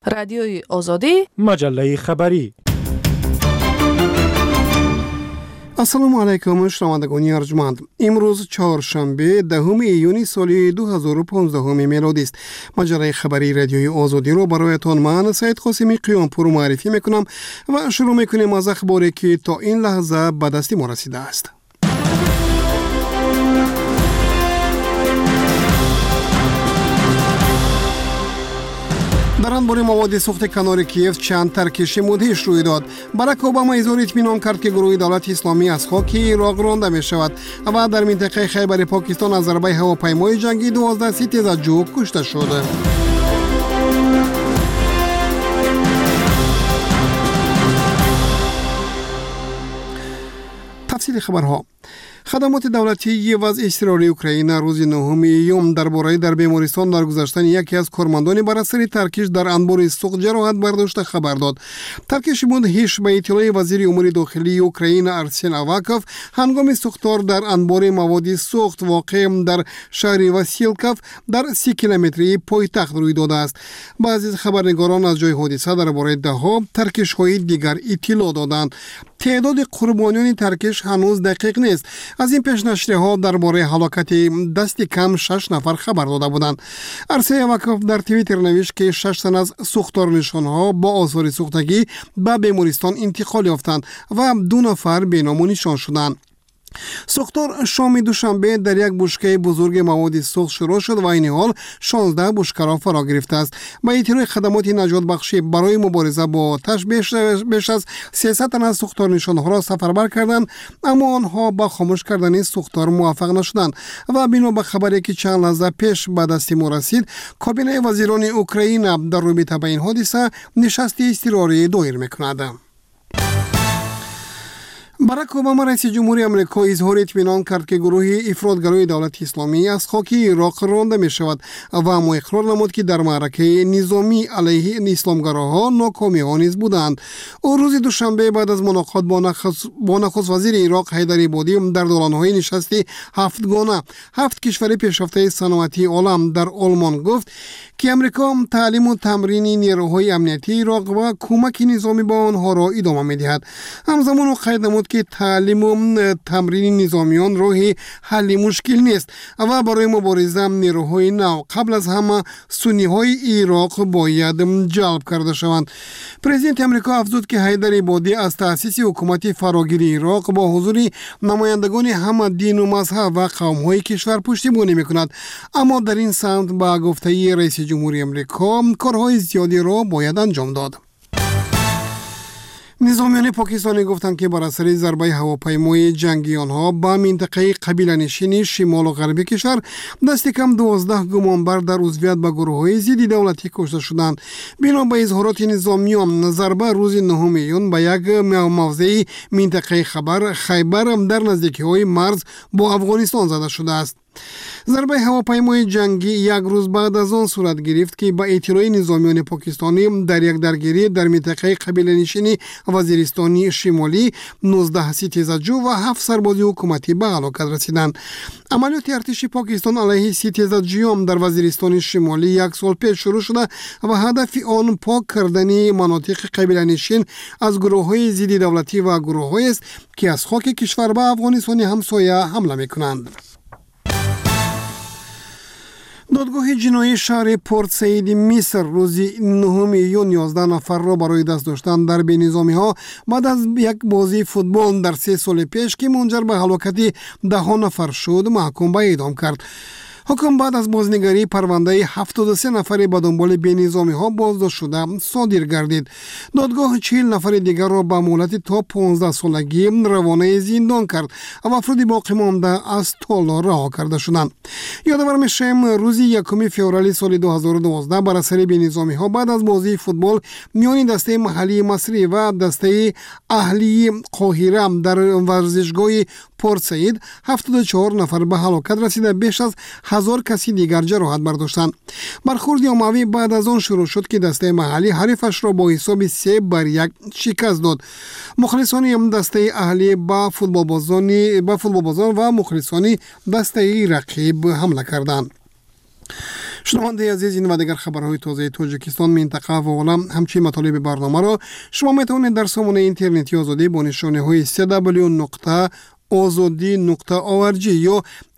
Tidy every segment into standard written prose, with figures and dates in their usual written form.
رادیوی آزادی، مجله خبری. السلام علیکم شنوندگان ارجمند. امروز چهارشنبه دهم ایون سال 2015 میلادی است. مجله خبری رادیوی آزادی رو برایتان من سید قاسمی قیامپور معرفی میکنم و شروع میکنیم از اخباری که تا این لحظه به دست ما رسیده است. در انبار مواد سوخت کنار کیف چند ترکش مدهش روی داد. باراک اوباما اظهار اطمینان کرد که گروه دولت اسلامی از خاک عراق رانده می شود و در منطقه خیبر پاکستان از ضربه هواپیمای جنگی 12 تیزاجو کشته شده. تفصیل خبرها. خدمات دولتی وضع اضطراری اوکراین روز 9 ایون درباره در بیمارستان درگذشتن یکی از کارمندان بر اثر ترکش در انبار سوخت جراحت برداشته خبر داد. ترکش مدهش به اطلاع وزیر امور داخلی اوکراین ارسن آواکوف هنگام سوختار در انبار مواد سوخت واقع در شهر واسیلکوف در 30 کیلومتری پایتخت روی داده است. بعضی از خبرنگاران از جای حادثه درباره ده‌ها ترکش‌های دیگر اطلاع دادند. تعداد قربانیان ترکش هنوز دقیق نیست. از این پیش نشریه‌ها درباره هلاکت دست کم 6 نفر خبر داده بودند. ارسن آواکوف در توییتر نوشت که 6 تن از سوختارنشان‌ها با آثار سوختگی به بیمارستان انتقال یافتند و 2 نفر بی‌نام و نشان شدند. سوختار شام دوشنبه در یک بشکه بزرگ مواد سوخت شروع شد و این حال 16 بشکه را فرا گرفته است. با اطلاع خدمات نجات بخشی برای مبارزه با آتش بیش از 300 تن از سوختارنشان‌ها را سفربر کردند، اما آنها با خاموش کردن سوختار موفق نشدند و بنا به خبری که چند لحظه پیش به دست ما رسید، کابینه وزیران اوکراین در رابطه با این حادثه نشستی اضطراری دایر می‌کند. باراک اوباما رئیس جمهوری آمریکا اظهار اطمینان کرد که گروه افراطگرای دولت اسلامی از خاک عراق رانده می شود و اما اقرار نمود که در معرکه نظامی علیه اسلامگراها ناکامی‌ها نیز بودند. او روز دوشنبه بعد از ملاقات با نخست وزیر عراق حیدر عبادی در دوران‌های نشستی هفتگانه 7 کشور پیشرفته صنعتی عالم در آلمان گفت که امریکا تعلیم و تمرین نیروهای امنیتی عراق و کمک نظامی با آنها را ادامه می‌دهد. همزمان او قید نمود که تعلیم و تمرین نظامیان راه حل مشکل نیست و برای مبارزه نیروهای نو قبل از همه سنی‌های عراق باید جلب کرده شوند. پرزیدنت امریکا افزود که حیدر عبادی از تأسیس حکومت فراگیر عراق با حضور نمایندگان همه دین و مذهب و قوم‌های کشور پشتیبانی می‌کند، اما در این سمت با گفته رئیس جمهوری امریکا کارهای زیادی را باید انجام داد. نظامیان پاکستانی گفتند که بر اثر ضربه هواپیمای جنگی آنها به منطقه قبیله نشین شمال و غربی کشور دست کم 12 گمانبر در عضویت به گروه‌های ضد دولتی کشته شدند. بنا به اظهارات نظامیان، ضربه روز 9 ایون به یک موضع منطقه خیبر در نزدیکی‌های مرز با افغانستان زده شده است. ضربه هواپیمای جنگی یک روز بعد از آن صورت گرفت که با اطلاع نظامیان پاکستانی در یک درگیری در منطقه قبیله نشین وزیرستانی شمالی 19 تیزاجو و 7 سرباز حکومتی به هلاکت رسیدند. عملیات ارتش پاکستان علیه تیزاجویان در وزیرستان شمالی یک سال پیش شروع شده و هدف آن پاک کردن مناطق قبیله نشین از گروه‌های ضد دولتی و گروه‌هایی است که از خاک کشور به افغانستان همسایه حمله می‌کنند. دادگاه جنایی شهر پورت سعید مصر روز 9 ایون 11 نفر را برای دست داشتن در بی‌نظامی‌ها بعد از یک بازی فوتبال در 3 سال پیش که منجر به هلاکت 10 نفر شد محکوم به اعدام کرد. حکم بعد از بازنگری پرونده 73 نفر به دنبال بی‌نظامی‌ها بازداشت شده صادر گردید. دادگاه 40 نفر دیگر را به مهلت تا 15 سالگی روانه زندان کرد و افراد باقی مانده از تالار رها کرده شدند. یادآور می‌شویم روز 1 فوریه سال 2012 بر اثر بی‌نظامی‌ها بعد از بازی فوتبال میان دسته محلی مصری و دسته اهلی قاهره در ورزشگاه پورت سعید 74 نفر به هلاکت رسیده، بیش از 1000 کسی دیگر جراحت برداشتند. برخورد اموی بعد از آن شروع شد که دسته محلی حریفش را با حساب 3-1 شکست داد. مخلصان دسته اهلی با فوتبالبازان و مخلصان دسته رقیب حمله کردند. شنونده عزیز، این و دیگر خبرهای تازه تاجیکستان، منطقه و عالم همچنین مطالب برنامه را شما میتوانید در سامانه اینترنتی آزادی با نشانه های www.azadi.org یا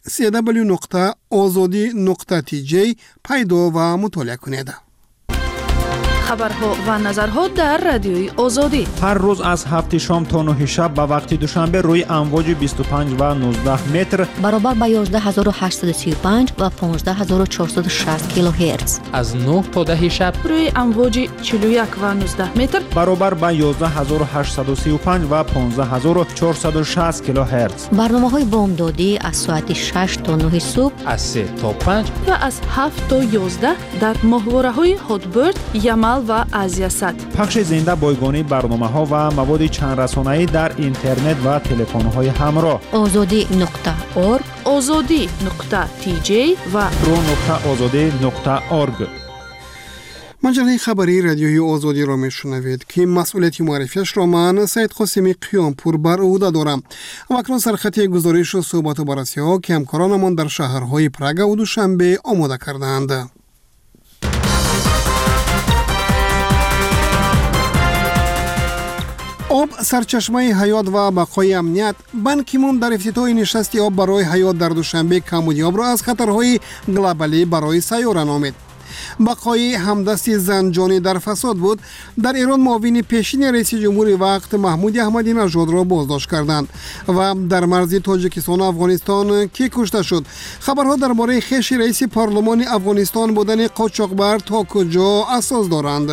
www.azadi.tj پیدا و مطالعه کنید. خبرها و نظرها در رادیوی آزادی هر روز از 7 شام تا 9 شب به وقت دوشنبه روی امواج 25 و 19 متر برابر با 11835 و 15460 کیلوهرتز، از 9 تا 10 شب روی امواج 41 و 19 متر برابر با 11835 و 15460 کیلوهرتز. برنامه‌های بامدادی از ساعت 6 تا 9 صبح، از 3 تا 5 و از 7 تا 11 در ماهواره‌های هاتبرد، یمل و آزیاسات. پخش زنده بایگانی برنامه‌ها و مواد چند رسانه‌ای در اینترنت و تلفن‌های همراه. azadi.org، azadi.tj و pro.azadi.org. مجله خبری رادیوی آزادی را میشنوید که مسئولیت معرفیش را من سید قاسمی قیامپور بر عهده دارم. و اکنون سرخط گزارش و صحبت و بررسی ها که همکارانمان در شهرهای پراگ و دوشنبه آماده کردند. آب سرچشمه حیات و بقای امنیت. بان کی مون در افتتاح نشست آب برای حیات در دوشنبه کمبودی را از خطرهای گلوبالی برای سیاره نامید. بقای همدستی زنجانی در فساد بود. در ایران معاون پیشین رئیس جمهور وقت محمود احمدی نژاد را بازداشت کردند و در مرز تاجیکستان و افغانستان کی کشته شد. خبرها درباره خویش رئیس پارلمان افغانستان بودن قاچاقبر تا کجا اساس دارند؟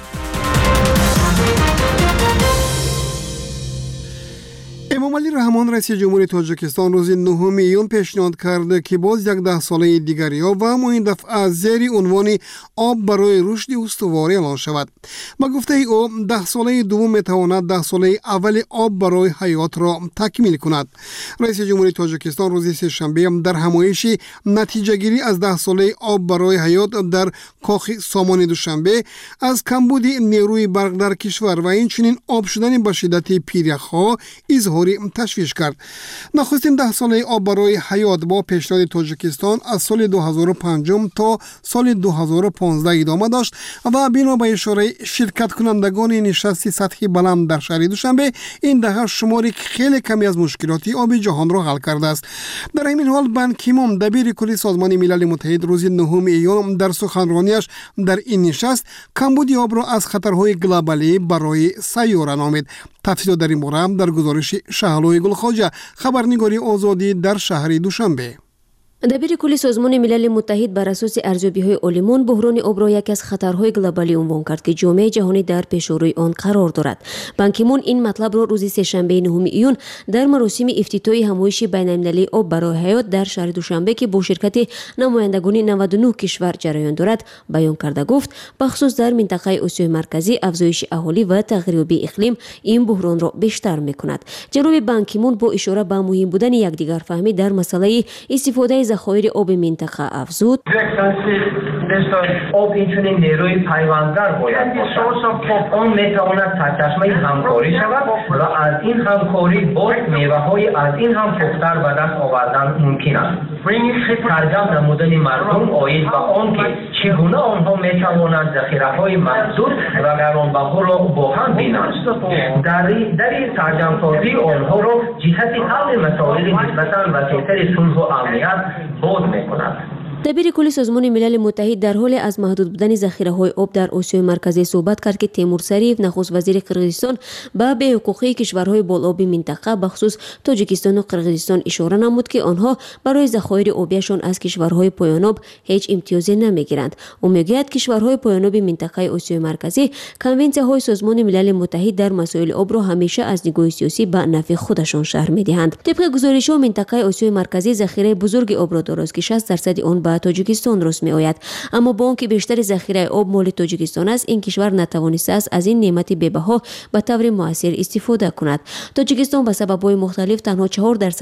امامعلی رحمان رئیس جمهور تاجیکستان روز 9 ایون پیشنهاد کرد که باز یک 10 ساله دیگری و این دفعه زیر عنوان آب برای رشد استواری اعلان شود. با گفته او 10 ساله دوم میتواند 10 ساله اول آب برای حیات را تکمیل کند. رئیس جمهور تاجیکستان روز سه‌شنبه در همایش نتیجه گیری از 10 ساله آب برای حیات در کاخ سامان دوشنبه از کمبود نیروی برق در کشور و اینچنین آب شدن به شدت پیریخ‌ها اظهار تشویش کرد. نخستین 10 ساله آب برای حیات با پیشنهاد تاجیکستان از سال 2005 تا سال 2015 ادامه داشت و بنا به اشاره شرکت کنندگان نشست سطحی بلند در شهر دوشنبه این دهه شماری خیلی کمی از مشکلات آب جهان را حل کرده است. در همین حال بان کی مون دبیر کلی سازمان ملل متحد روز 9 ایون در سخنرانیش در این نشست کمبود آب را از خطرهای گلوبالی برای سیاره نامید. تفصیل در این باره در گزارش شهلوی گلخواجه، خبرنگاری آزادی در شهر دوشنبه. دبیر کلی سازمان ملل متحد بر اساس ارزیابی‌های عالمان بحران آب را یکی از خطرهای گلوبالی عنوان کرد که جامعه جهانی در پیشروی آن قرار دارد. بان کی مون این مطلب را روز سه‌شنبه 9 ایون در مراسم افتتاح همایش بین‌المللی آب برای حیات در شهر دوشنبه که با شرکت نمایندگان 99 کشور جریان دارد بیان کرده گفت بخصوص در منطقه آسیای مرکزی افزایش اهالی و تغییر اقلیم این بحران را بیشتر می‌کند. جناب بان کی مون با اشاره به مهم بودن یکدیگر فهمی در مسئله استفاده ذخایر آب منطقه افزود. آب اینچنین نیروی پیوندگر باید باشد. آن میتواند سرچشمه همکاری شود و از این همکاری باز میوه‌های از این هم پختر به دست آوردن ممکن است. سرجم نمودن مردم آید به آن که چگونه آنها میتوانند ذخیره‌های محدود و گرانبها را با هم بینند. در این سرجم‌سازی آنها را جهت حل مسائل نسبتاً وسیع‌تر صلح و امنیت باز می‌کند. دبیر کلی سازمان ملل متحد در حال از محدود بودن ذخیره‌های آب در آسیای مرکزی صحبت کرد که تیمور سریف نخست وزیر قرقیزستان به بی‌حقوقی کشورهای بالآب منطقه بخصوص تاجیکستان و قرقیزستان اشاره نمود که آنها برای ذخایر آبیشان از کشورهای پایان‌آب هیچ امتیازی نمیگیرند. او میگوید کشورهای پایان‌آب منطقه آسیای مرکزی کنونسی‌های سازمان ملل متحد در مسائل آب را همیشه از نگاه سیاسی به نفع خودشان شرح می‌دهند. طبق گزارش‌ها منطقه آسیای مرکزی ذخیره بزرگ آب را دارد که 60% آن به تاجیکستان راست می آید، اما با آنکه بیشتر ذخیره آب مال تاجیکستان است این کشور نتوانسته است از این نعمت بی‌بها به طور مؤثر استفاده کند. تاجیکستان به سبب‌های مختلف تنها 4%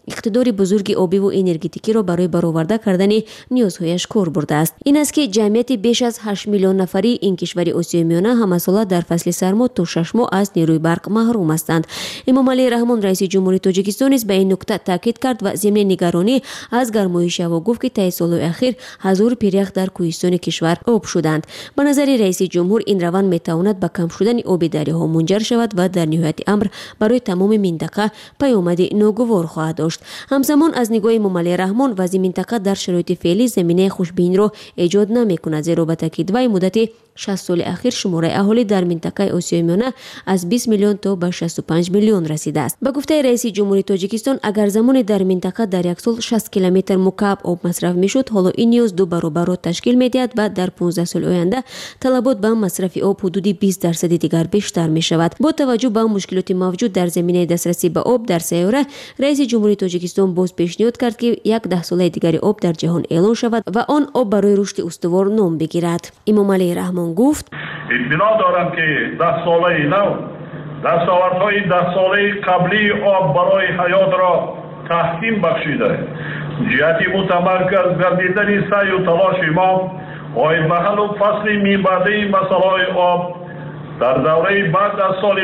اقتدار بزرگ آبی و انرژتیکی را برای برآورده کردن نیازهایش کار برده است. این است که جمعیت بیش از 8 میلیون نفری این کشور آسیای میانه همساله در فصل سرما تا 6 ماه از نیروی برق محروم هستند. امام علی رحمان رئیس جمهوری تاجیکستان نیز به این نکته تاکید کرد و ضمن نگرانی از گرمایش هوا گفت که طی سالهای اخیر هزار پیریخت در کوهستان کشور آب شدند. به نظر رئیس جمهور این روند میتواند به کم شدن آب دریاها منجر شود و در نهایت امر برای تمام منطقه پیامد ناگوار خواهد داشت. همزمان از نگاه امام علی رحمان وضع منطقه در شرایط فعلی زمینه خوشبین را ایجاد نمی‌کند، زیرا به تاکید وی مدت 60 سال اخیر شماره اهالی در منطقه آسیای میانه از 20 میلیون تا به 65 میلیون رسیده است. به گفته رئیس جمهوری تاجیکستان اگر زمان در منطقه در یک سال 60 کیلومتر مکعب آب مصرف میشد، حالا این نیاز 2 برابر را تشکیل میدهد و در 15 سال آینده طلبات به مصرف آب حدود 20% دیگر بیشتر می شود. با توجه به مشکلات موجود در زمینه دسترسی به آب در سیاره، رئیس جمهوری تاجیکستان باز پیشنهاد کرد که یک 10 ساله دیگر آب در جهان اعلان شود و آن آب برای رشد استوار نام بگیرد. امام علی رحمان گفت: اطمینان دارم که 10 ساله نو دستاوردهای 10 ساله قبلی آب برای حیات را تحکیم بخشیده، جهت متمرکز گردیدن سعی و تلاش ما آید محل و فصل میبعده مسئله آب در دوره بعد از سال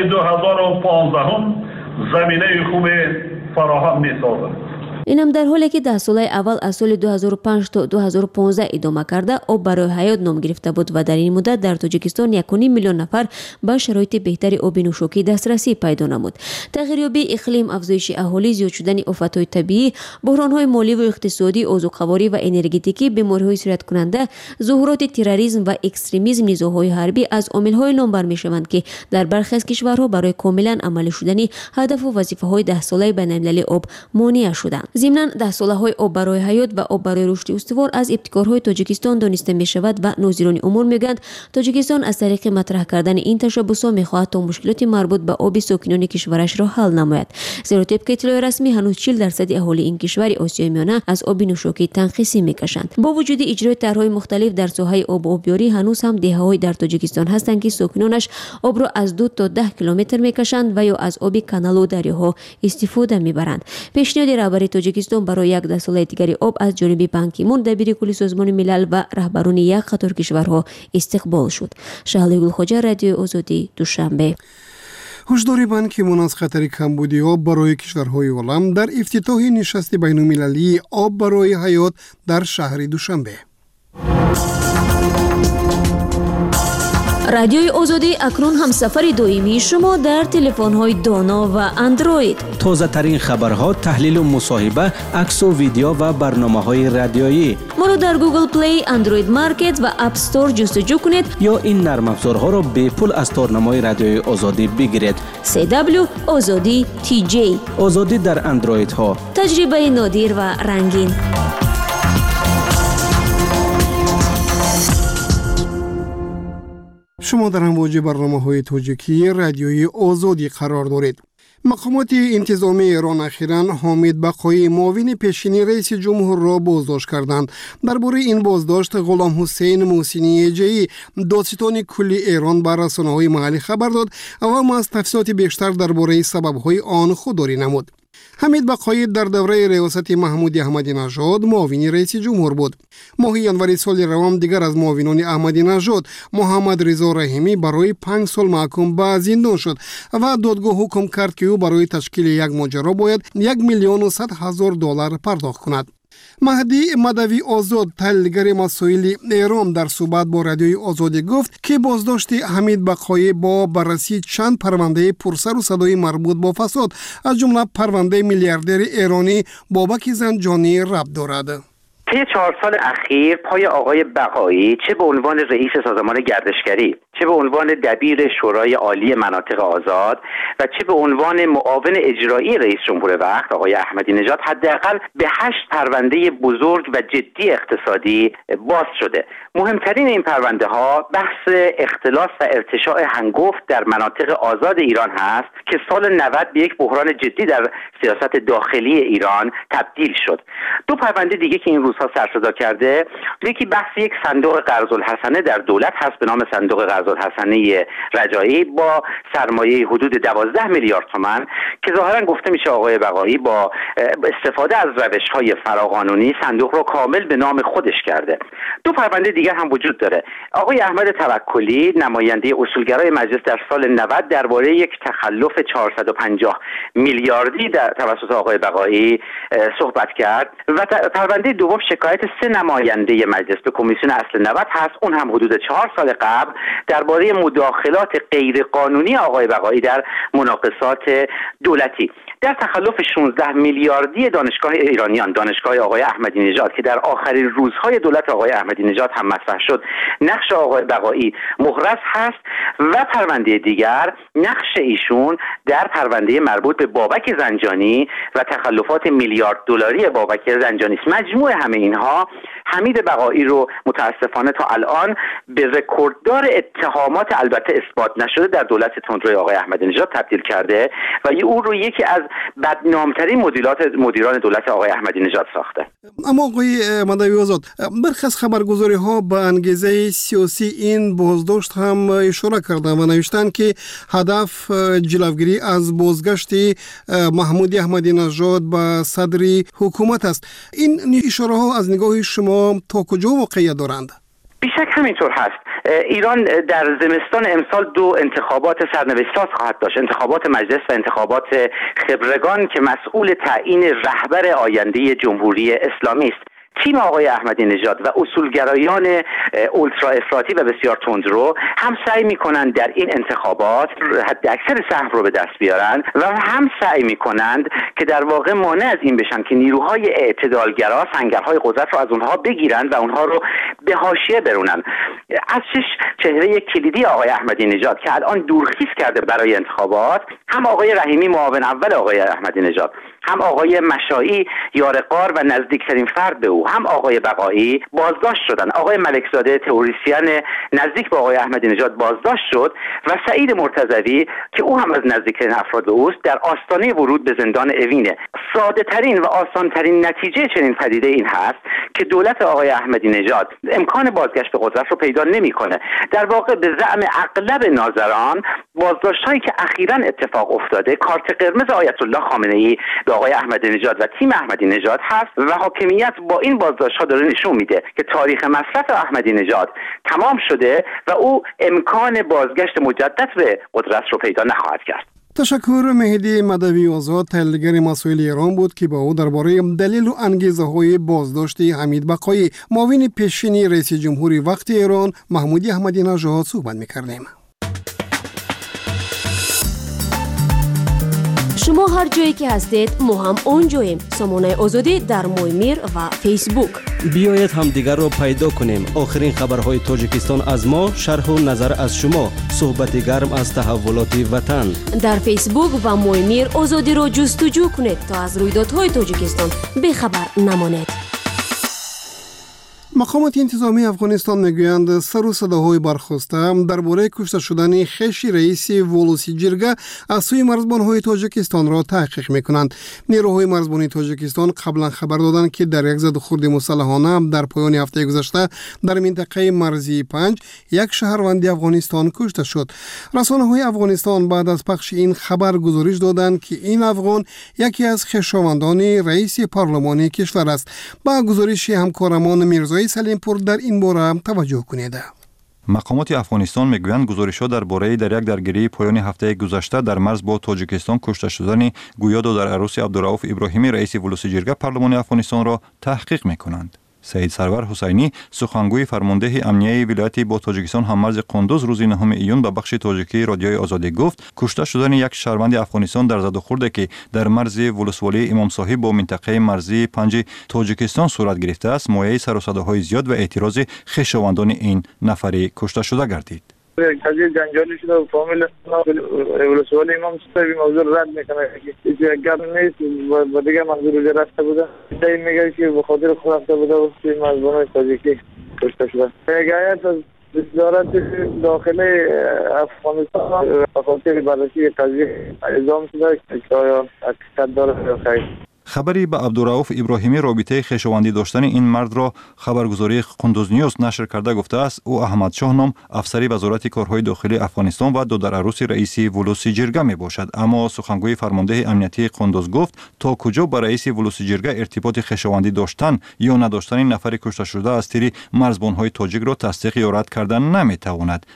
2015 زمینه خوب فراهم می سازد. اینم در حالی که 10 ساله اول از سال 2005 تا 2015 ادامه کرده آب برای حیات نام گرفته بود و در این مدت در تاجیکستان 1.5 میلیون نفر به شرایط بهتر آب نوشاکی دسترسی پیدا نمود. تغییریابی اقلیم، افزایش اهالی، زیاد شدن آفت‌های طبیعی، بحران‌های مالی و اقتصادی، اوضاع‌خواری و انرژتیکی، بیماری‌های سرایت کننده، ظهورات تروریسم و اکستریمیسم، نزاع‌های حربی از عامل‌های نامبر می‌شوند که در برخی از کشورها برای کاملاً عملی شدن هدف و وظیفه‌های 10 ساله بین‌المللی آب مانع شدند. ضمناً 10 ساله‌های آب برای حیات و آب برای رشد استوار از ابتکارهای تاجیکستان دانسته می‌شود و ناظران امور می‌گویند تاجیکستان از طریق مطرح کردن این تشبسات می‌خواهد تا مشکلات مربوط به آب ساکنان کشورش را حل نماید. زیرا طبق اطلاع رسمی هنوز 40% اهالی این کشور آسیای میانه از آب نوشاکی تنقیصی می‌کشند. با وجود اجرای طرح‌های مختلف در ساحه آب و آبیاری، هنوز هم دهه‌های در تاجیکستان هستند که ساکنانش آب را از 2 تا 10 کیلومتر می‌کشند و یا از آب کانال و دریاها استفاده می‌برند. پیشنهاد رهبری تاجیکستان برای یک 10 ساله دیگر آب از جانب بان کی مون، دبیر کل سازمان ملل و رهبران یک قطار کشورها استقبال شد. شهلا گلخوجه، رادیو آزادی، دوشنبه. هشدار بان کی مون از خطر کمبودی آب برای کشورهای عالم در افتتاح نشست بین‌المللی آب برای حیات در شهر دوشنبه. رادیوی آزادی اکنون هم سفر دائمی شما در تلفن‌های دانا و اندروید. تازه ترین خبرها، تحلیل و مصاحبه، عکس و ویدیو و برنامه‌های رادیویی. ما رو در گوگل پلی، اندروید مارکت و اپ استور جستجو کنید یا این نرم افزارها را به پول از تارنمای رادیوی آزادی بگیرید. CW آزادی TJ. آزادی در اندروید ها. تجربه نادر و رنگین. شما در امواج برنامه‌های تاجیکی رادیوی آزادی قرار دارید. مقامات انتظامی ایران اخیراً حامد بقایی، معاون پیشینی رئیس جمهور را بازداشت کردند. درباره این بازداشت غلام حسین محسنی جایی، دادستان کلی ایران به رسانه‌های محلی خبر داد و از تفصیلات بیشتر درباره سبب‌های آن خودداری نمود. حمید بقایی در دوره ریاست محمود احمدی نژاد معاون رئیس جمهور بود. ماه ژانویه سال روان دیگر از معاونان احمدی نژاد، محمد رضا رحیمی، برای 5 سال محکوم به زندان شد و دادگاه حکم کرد که او برای تشکیل یک ماجرا باید $1,100,000 پرداخت کند. مهدی مدوی آزاد، تحلیلگر مسائل ایران، در صحبت با رادیوی آزادی گفت که بازداشت حمید بقایی با بررسی چند پرونده پرسر و صدای مربوط با فساد، از جمله پرونده میلیاردر ایرانی بابک زنجانی ربط دارد. طی 4 سال اخیر پای آقای بقایی چه به عنوان رئیس سازمان گردشگری، چه به عنوان دبیر شورای عالی مناطق آزاد و چه به عنوان معاون اجرایی رئیس جمهور وقت آقای احمدی نژاد حداقل به 8 پرونده بزرگ و جدی اقتصادی باز شده. مهمترین این پرونده ها بحث اختلاس و ارتشاء هنگفت در مناطق آزاد ایران هست که سال 90 به یک بحران جدی در سیاست داخلی ایران تبدیل شد. 2 پرونده دیگه که این روزها روزها سر صدا کرده، یکی بحث یک صندوق قرض الحسنه در دولت هست به نام صندوق قرض الحسنه رجایی با سرمایه حدود 12 میلیارد تومان که ظاهرا گفته میشه آقای بقایی با استفاده از روش‌های فراقانونی صندوق رو کامل به نام خودش کرده. دو پرونده دیگر هم وجود داره. آقای احمد توکلی نماینده اصولگرای مجلس در سال 90 درباره یک تخلف 450 میلیاردی در توسط آقای بقایی صحبت کرد و پرونده دوم شکایت 3 نماینده مجلس به کمیسیون اصل 90 هست، اون هم حدود 4 سال قبل درباره مداخلات غیرقانونی آقای بقایی در مناقصات دولتی. در تخلف 16 میلیاردی دانشگاه ایرانیان، دانشگاه آقای احمدی نژاد که در آخرین روزهای دولت آقای احمدی نژاد هم مطرح شد، نقش آقای بقایی محرز هست و پرونده دیگر نقش ایشون در پرونده مربوط به بابک زنجانی و تخلفات میلیارد دلاری بابک زنجانی است. مجموع همه اینها حمید بقایی رو متاسفانه تا الان به رکورددار اتهامات البته اثبات نشده در دولت تندروی آقای احمدی نژاد تبدیل کرده و او رو یکی از بدنامترین مدیران دولت آقای احمدی نژاد ساخته. اما آقای مدوی آزاد، برخی از خبرگزاری ها به انگیزه سیاسی این بازداشت هم اشاره کردن و نوشتن که هدف جلوگیری از بازگشت محمود احمدی نژاد به صدر حکومت است. این اشاره ها از نگاه شما تا کجا واقعیت دارند؟ بیشک همینطور هست. ایران در زمستان امسال 2 انتخابات سرنوشت‌ساز خواهد داشت، انتخابات مجلس و انتخابات خبرگان که مسئول تعیین رهبر آینده جمهوری اسلامی است. تیم آقای احمدی نژاد و اصولگرایان اولترا افراطی و بسیار تندرو هم سعی میکنند در این انتخابات حد اکثر سهم رو به دست بیارن و هم سعی میکنند که در واقع مانع از این بشن که نیروهای اعتدالگرا سنگرهای قدرت رو از اونها بگیرن و اونها رو به حاشیه برونن. از چهره کلیدی آقای احمدی نژاد که الان دورخیز کرده برای انتخابات، هم آقای رحیمی معاون اول آقای احمدی نژاد، هم آقای مشایی یارقار و نزدیکترین فرد به او، هم آقای بقایی بازداشت شدن. آقای ملکزاده تئوریسین نزدیک به آقای احمدی نژاد بازداشت شد و سعید مرتضوی که او هم از نزدیکترین افراد به اوست در آستانه ورود به زندان اوینه. ساده ترین و آسان ترین نتیجه چنین پدیده این هست که دولت آقای احمدی نژاد امکان بازگشت به قدرت رو پیدا نمیکنه. در واقع به زعم اغلب ناظران بازداشت‌هایی که اخیراً اتفاق افتاده کارت قرمز آیت الله خامنه‌ای به آقای احمدی نژاد و تیم احمدی نژاد هست و حاکمیت با این بازداشت‌ها داره نشون میده که تاریخ مصرف احمدی نژاد تمام شده و او امکان بازگشت مجدد به قدرت رو پیدا نخواهد کرد. تشکر. مهدی مدوی آزاد، تحلیلگر مسائل ایران بود که با او درباره دلیل و انگیزه‌های بازداشت حمید بقایی معاون پیشین رئیس جمهوری وقت ایران محمود احمدی نژاد صحبت می‌کردیم. شما هر جایی که هستید ما هم اونجاییم. سامانه آزادی در مویمیر و فیسبوک. بیایید همدیگر رو پیدا کنیم. آخرین خبرهای تاجیکستان از ما، شرح و نظر از شما، صحبت گرم از تحولات وطن. در فیسبوک و مویمیر آزادی رو جستجو کنید تا از رویدادهای تاجیکستان بخبر نمانید. مقامات انتظامی افغانستان میگویند سر و صداهای برخاسته درباره کشته شدن خویش رئیس ولسی جرگه از سوی مرزبانهای تاجیکستان را تحقیق میکنند. نیروهای مرزبانی تاجیکستان قبلا خبر دادند که در یک زدوخورد مسلحانه در پایان هفته گذشته در منطقه مرزی 5 یک شهروند افغانستان کشته شد. رسانه‌های افغانستان بعد از پخش این خبر گزارش دادند که این افغان یکی از خویشاوندان رئیس پارلمانی کشور است. با گزارش همکارمان میرزای سلیمپور در این باره توجه کنید. مقامات افغانستان میگویند گزارش‌ها در یک درگیری پایان هفته گذشته در مرز با تاجیکستان کشته شدن گویا دادر عروس عبدالرؤوف ابراهیمی رئیس ولسی جرگه پارلمان افغانستان را تحقیق میکنند. سید سرور حسینی سخنگوی فرمانده امنیه ولایت با تاجیکستان هممرز قندوز روز 9 ایون به بخش تاجیکی رادیوی آزادی گفت کشته شدن یک شهروند افغانستان در زدوخورد که در مرز ولسوالی امام صاحب با منطقه مرزی 5 تاجیکستان صورت گرفته است مایه سر و صداهای زیاد و اعتراض خویشاوندان این نفری کشته شده گردید. قضیه جنجالی شده و فامیل ولسوالی امام صاحب موضوع رد میکنه که یک گپ نیست و دیگه منظور رفته بوده. این میگه که به خاطر خود رفته بوده و مرزبانای تاجیکی کشته شده. یک هیئت از وزارت داخلی افغانستان به خاطر بررسی قضیه اعزام شده که آیا حقیقت داره یا خیر. خبری به عبدالرؤوف ابراهیمی رابطه خویشاوندی داشتن این مرد را خبرگزاری قندوز نیوز نشر کرده گفته است او احمد شاه نام افسری وزارت کارهای داخلی افغانستان و دو در عروس رئیس ولوسی جرگه می باشد. اما سخنگوی فرمانده امنیتی قندوز گفت تا کجا با رئیس ولوسی جرگه ارتباط خویشاوندی داشتن یا نداشتن این نفر کشته شده از طریق مرزبان‌های تاجیک را تصدیق یا رد کردن نمی‌تواند.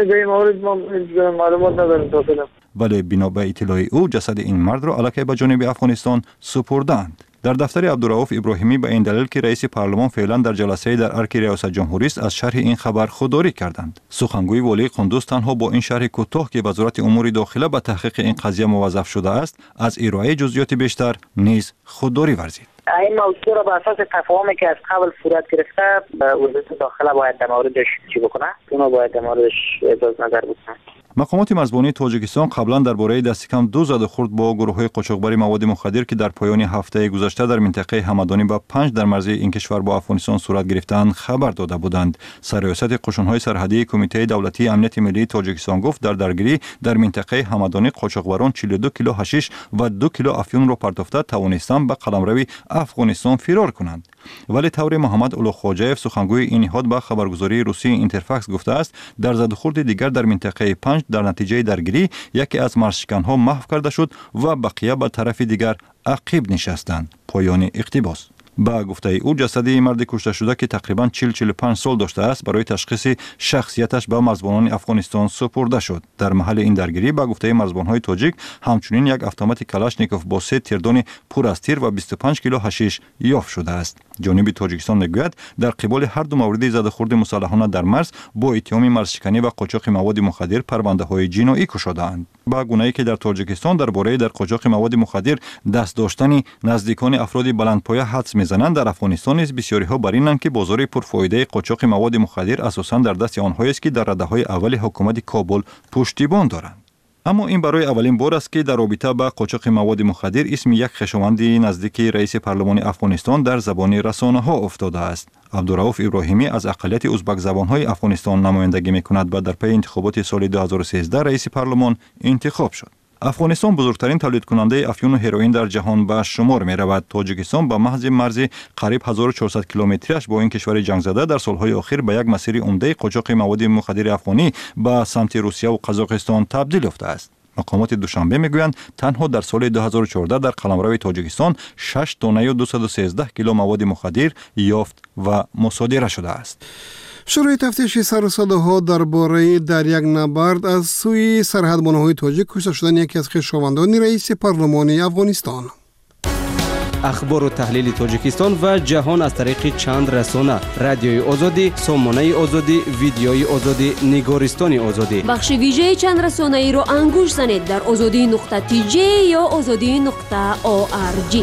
معلومات ندارم تا ولی بنا به اطلاع او جسد این مرد را علیه به جانب افغانستان سپردند. در دفتر عبدالرؤوف ابراهیمی به این دلیل که رئیس پارلمان فعلا در جلسه در ارک ریاست جمهوری است از شرح این خبر خودداری کردند. سخنگوی والی قندوز تنها با این شرح کوتاه که وزارت امور داخله به تحقیق این قضیه موظف شده است از ارائه جزئیات بیشتر نیز خودداری ورزید. این موضوع را بر اساس تفاهمی که از قبل صورت گرفته وزارت داخله باید در موردش چی بکنه؟ اونا باید در موردش اظهار نظر بکنه. مقامات مرزبانی تاجیکستان قبلا درباره دست کم 2 زدخورد با گروه‌های قاچاقبری مواد مخدر که در پایان هفته گذشته در منطقه همدانی و 5 در مرز این کشور با افغانستان صورت گرفتند خبر داده بودند. سرریاست قشون‌های سرحدی کمیته دولتی امنیت ملی تاجیکستان گفت در درگیری در منطقه همدانی قاچاقبران 42 کیلو حشیش و 2 کیلو افیون را پرداخته توانستند به قلمروی افغانستان فرار کنند. ولی طور محمد اولوخواجاєв سخنگوی این نهاد به خبرگزاری روسی اینترفاکس گفته است در زدخورد دیگر در منطقه 5 در نتیجه درگیری یکی از مرزشکن‌ها محو کرده شد و بقیه به طرف دیگر عقب نشستند. پایان اقتباس. با گفته او جسد مرد کشته شده که تقریباً 40-45 سال داشته است برای تشخیص شخصیتش به مرزبانان افغانستان سپرده شد. در محل این درگیری با گفته مرزبان‌های تاجیک همچنین یک اتومات کلاشنیکوف با 3 تیردان پر از تیر و 25 کیلو حشیش یافت شده است. جانب تاجیکستان میگوید در قبال هر دو مورد زدخورد مسلحانه در مرز با اتهام مرزشکنی و قاچاق مواد مخدر پرونده‌های جنایی گشوده‌اند. با گونه‌ای که در تاجیکستان درباره در قاچاق مواد مخدر دست داشتن نزدیکان افراد بلندپایه حدس میزنند در افغانستان نیز بسیاری‌ها بر اینند که بازار پرفایده قاچاق مواد مخدر اساساً در دست آنهایی است که در رده‌های اول حکومت کابل پشتیبان دارند. اما این برای اولین بار است که در رابطه با قاچاق مواد مخدر اسم یک خویشاوند نزدیک رئیس پارلمان افغانستان در زبان رسانه‌ها افتاده است. عبدالرؤوف ابراهیمی از اقلیت ازبک زبان‌های افغانستان نمایندگی می‌کند و در پی انتخابات سال 2013 رئیس پارلمان انتخاب شد. افغانستان بزرگترین تولید کننده افیون و هروئین در جهان به شمار می رود. تاجیکستان با محض مرز قریب 1400 کیلومتریش با این کشور جنگ زده در سالهای اخیر به یک مسیر عمده قاچاق مواد مخدر افغانی به سمت روسیه و قزاقستان تبدیل یافته است. مقامات دوشنبه میگویند تنها در سال 2014 در قلمرو تاجیکستان 6 تن و 213 کیلو مواد مخدر یافت و مصادره شده است. شروع تفتیش سر و صداها درباره در یک نبرد از سوی سرحدبان‌های تاجیک کشته شدن یکی از خویشاوندان رئیس پارلمان افغانستان. اخبار و تحلیل تاجیکستان و جهان از طریق چند رسانه: رادیوی آزادی، سامانه آزادی، ویدیوی آزادی، نگارستان آزادی. بخش ویژه چند رسانه ای را انگوش زنید در azadi.tj یا azadi.org.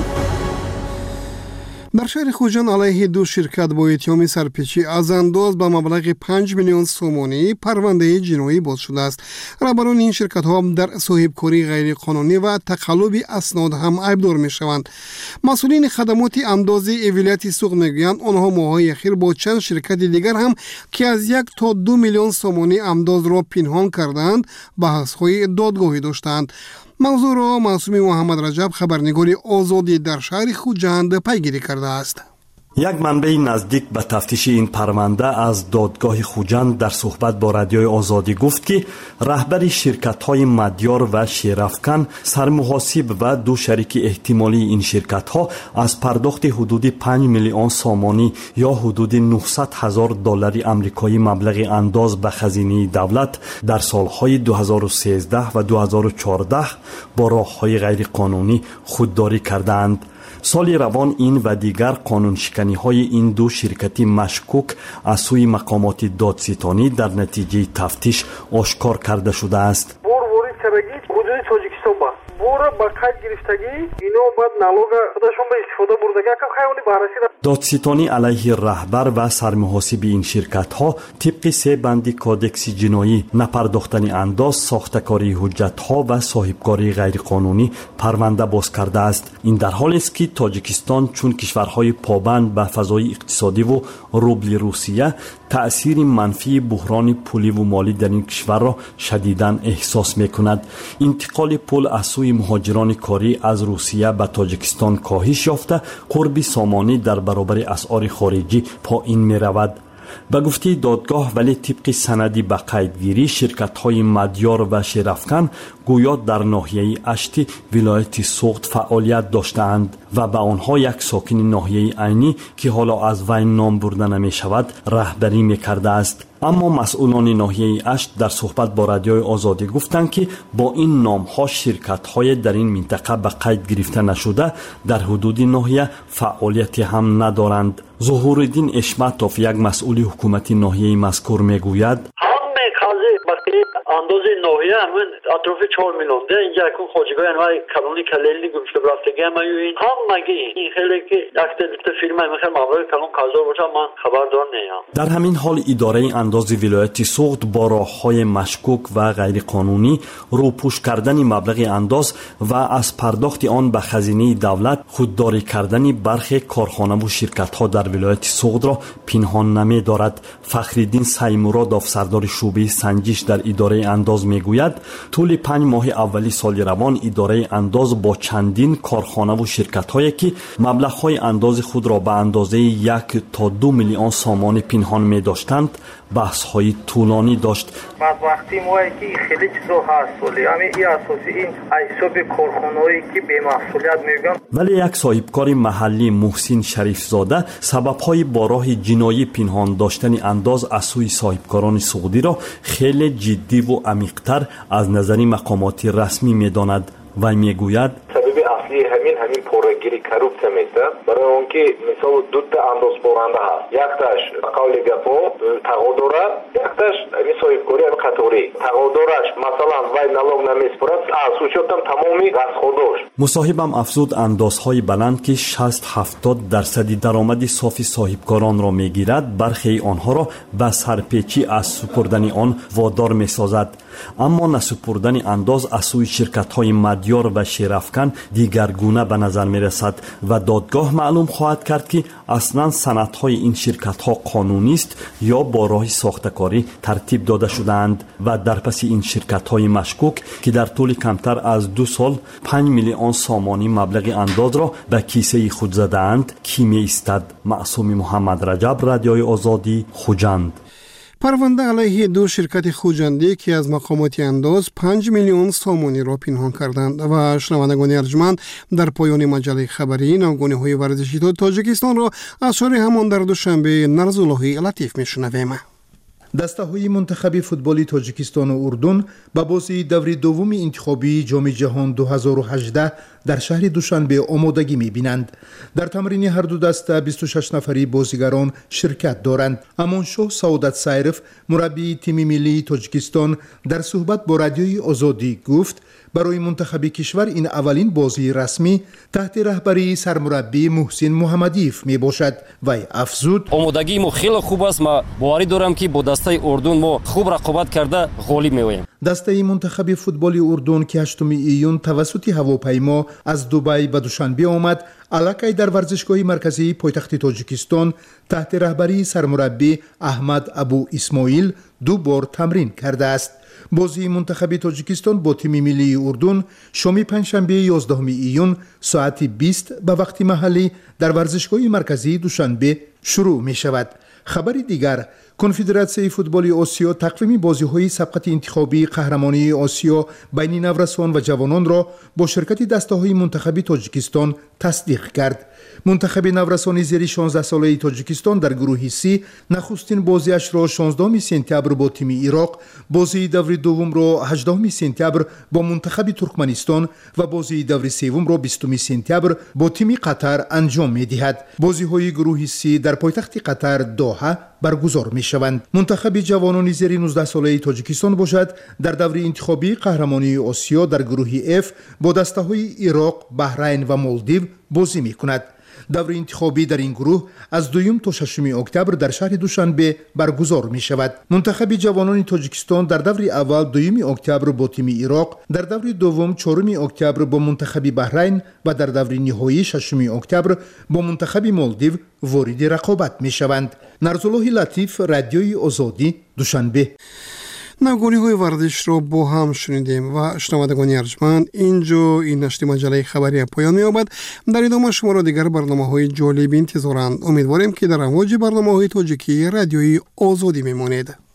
در شهر خوجان علیه 2 شرکت با اتهام سرپیچی از انداز به مبلغ 5 میلیون سومانی پرونده جنایی باز شده است. رهبران این شرکت ها در صاحبکاری غیر قانونی و تقلب اسناد هم عیبدار می شوند. مسئولین خدمات اندازی ولایت سوق میگویند آنها ماه‌های اخیر با چند شرکت دیگر هم که از 1 تا 2 میلیون سومانی انداز را پنهان کردند بحث‌های دادگاهی داشتند. موضوع را معصومی محمد رجب خبرنگار آزادی در شهر خوجند پیگیری کرده است. یک منبع نزدیک به تفتیش این پرونده از دادگاه خوجند در صحبت با رادیوی آزادی گفت که رهبر شرکت‌های مدیار و شیرافکن، سرمحاسب و 2 شریک احتمالی این شرکت‌ها از پرداخت حدود 5 میلیون سامانی یا حدود 900,000 دلار آمریکایی مبلغ انداز به خزینه دولت در سالهای 2013 و 2014 با راه‌های غیر قانونی خودداری کردند. سال روان این و دیگر قانون شکنی های این 2 شرکتی مشکوک از سوی مقامات دادستانی در نتیجه تفتیش آشکار کرده شده است. بوروری چرگی حدود تاجیکستان با بورا با قید گرفتگی اینو بعد نالوگ خودشون به استفاده بردگی که خیلی بررسی دادستانی علیه رهبر و سرمحاسب این شرکت ها طبق 3 بند کودکس جنایی نپرداختن انداز، ساختکاری حجت ها و صاحبکاری غیر قانونی پرونده باز کرده است. این در حالی است که تاجیکستان چون کشورهای پابند به فضای اقتصادی و روبل روسیه تأثیر منفی بحران پولی و مالی در این کشور را شدیداً احساس می‌کند. انتقال پول از سوی مهاجران کاری از روسیه به تاجیکستان کاهش یافته، قرب سامانی در برابر اسعار خارجی پایین می‌رود. به گفته دادگاه ولی طبق سندی به قیدگیری شرکت‌های مدیار و شیرافکن گویا در ناحیه اشتی ولایت سوخت فعالیت داشتند و به آنها یک ساکن ناحیه عینی که حالا از وی نام برده نمی شود رهبری می‌کرده است. اما مسئولان ناحیه اشت در صحبت با رادیوی آزادی گفتند که با این نام‌ها شرکت‌های در این منطقه به قید گرفته نشده در حدود ناحیه فعالیتی هم ندارند. ظهورالدین اشمتوف یک مسئول حکومت ناحیه مذکور میگوید اندازه ناحیه همون اطراف 4 میلیون ده اینجا کن خواجگاه انواع کلونی کلیلی گمشته برافتگی هم این هم مگه این خیلی که یک فیلم هم میخواه مبلغ کلون کازار باشه من خبردار نیم. در همین حال اداره انداز ولایت سوخت با راه‌های مشکوک و غیر قانونی روپوش کردن مبلغ انداز و از پرداخت آن به خزینه دولت خودداری کردن برخی کارخانه و شرکت‌ها در ولایت سوخت را پنهان نمی‌دارد. فخرالدین سیمراد افسردار شعبه سنجش در اداره انداز میگوید طول 5 ماه اولی سال روان اداره انداز با چندین کارخانه و شرکت‌هایی که مبلغ‌های انداز خود را به اندازه 1 تا 2 میلیون سامان پنهان می‌داشتند بحث‌های طولانی داشت. وقتی موقعی که خیلی چیزا هست ولی همین اساسی این حساب کارخانه‌ای که بی‌مسئولیت میگن. ولی یک صاحبکار محلی محسن شریف زاده سبب‌های با راه جنایی پنهان داشتن انداز از سوی صاحبکاران سعودی را خیلی جدی و عمیق‌تر از نظر مقامات رسمی می‌داند و میگوید سبب اصلی همین پورگیری کروپسیا میسته برای اونکه مثلا دو تا انداز برنده هست یکتاش قول گپو تقاضا یکتاش همین صاحبکاری همین قطوری تقاضاش مثلا وای نالوگ نمیسپرد از سوچوتم تمامی رسخودش. مصاحبم افزود اندازهای بلند که 60-70 درصد درآمد صافی صاحبکاران را میگیرد برخی آنها را به سرپیچی از سپردن آن وادار میسازد. اما نسپردن انداز از سوی شرکت‌های مدیار و شیرافکن دیگرگونه به نظر می‌رسد و دادگاه معلوم خواهد کرد که اصلاً سندهای این شرکت‌ها قانونی است یا با راه ساختکاری ترتیب داده شده‌اند و در پس این شرکت‌های مشکوک که در طول کمتر از 2 سال 5 میلیون سامانی مبلغ انداز را به کیسه خود زده‌اند کی می‌ایستد؟ معصوم محمد رجب، رادیوی آزادی، خوجند. پرونده علیه 2 شرکت خوجندی که از مقامات انداز 5 میلیون سامانی را پنهان کردند و شنوندگان ارجمند در پایان مجله خبری نوگانی‌های ورزشی تاجیکستان را از شهر همان در دوشنبه نرزاللهی لطیف میشنویم. دسته‌های منتخب فوتبال تاجیکستان و اردن با بازی دور دوم انتخابی جام جهان 2018 در شهر دوشنبه آمادگی می‌بینند. در تمرین هر دو دسته 26 نفری بازیگران شرکت دارند. امانشاه سعادت سایرف مربی تیم ملی تاجیکستان در صحبت با رادیوی آزادی گفت برای منتخب کشور این اولین بازی رسمی تحت رهبری سرمربی محسن محمدیف می باشد و افزود آمادگی ما خیلی خوب است. ما باوری دارم که با دسته اردن ما خوب رقابت کرده غالب می‌آییم. دسته منتخب فوتبال اردن که 8 ایون توسط هواپیما از دبی به دوشنبه آمد علاقه در ورزشگاه مرکزی پایتخت تاجیکستان تحت رهبری سرمربی احمد ابو اسماعیل 2 بار تمرین کرده است. بازی منتخب تاجیکستان با تیم ملی اردن شام پنجشنبه 11 ایون ساعت 20 به وقت محلی در ورزشگاه مرکزی دوشنبه شروع می شود. خبری دیگر کنفدراسیون فوتبال آسیا تقویم بازی‌های سبقت انتخابی قهرمانی آسیا بین نوجوانان و جوانان را با شرکت دسته‌های منتخب تاجیکستان تصدیق کرد. منتخب نوجوان زیر 16 ساله تاجیکستان در گروه سی نخستین بازیش را 16 سپتامبر با تیم عراق، بازی دور دوم را 18 سپتامبر با منتخب ترکمنستان و بازی دور سوم را 20 سپتامبر با تیم قطر انجام می‌دهد. بازی‌های گروه سی در پایتخت قطر دوحه برگزار می‌شوند. منتخب جوانان زیر 19 ساله تاجیکستان باشد در دور انتخابی قهرمانی آسیا در گروه F با دسته‌های عراق، بحرین و مالدیو بازی می‌کند. даври интихобӣ дар ин гурӯҳ аз 2 то 6 октябр дар шаҳри душанбе баргузор мешавад. мунтахаби ҷавонони тоҷикистон дар даври аввал 2 октябр бо тими ироқ, дар даври дуввум 4 октябр бо мунтахаби баҳрайн ва дар даври ниҳоӣ 6 октябр бо мунтахаби молдив вориди рақобат мешаванд. нарзуллоҳи латиф, радиои озодӣ, душанбе. навгониҳои варзишро бо ҳам шунидем ва шунавандагони арҷманд, инҷо ин нашри маҷаллаи хабария поён меёбад. дар идома шуморо дигар барномаҳои ҷолиб интизоранд. умедворем ки дар амвоҷи барномаҳои тоҷикии радиои озодӣ мемонед.